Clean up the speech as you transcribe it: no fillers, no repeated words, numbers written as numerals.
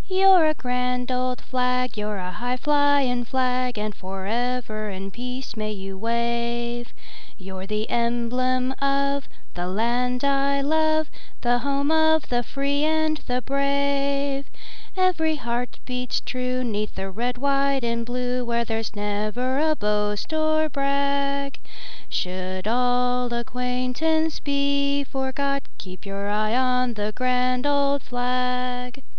You're a grand old flag, you're a high-flying flag, and forever in peace may you wave. You're the emblem of the land I love, the home of the free and the brave. Every heart beats true 'neath the red, white, and blue, where there's never a boast or brag. Should all acquaintance be forgot, keep your eye on the grand old flag.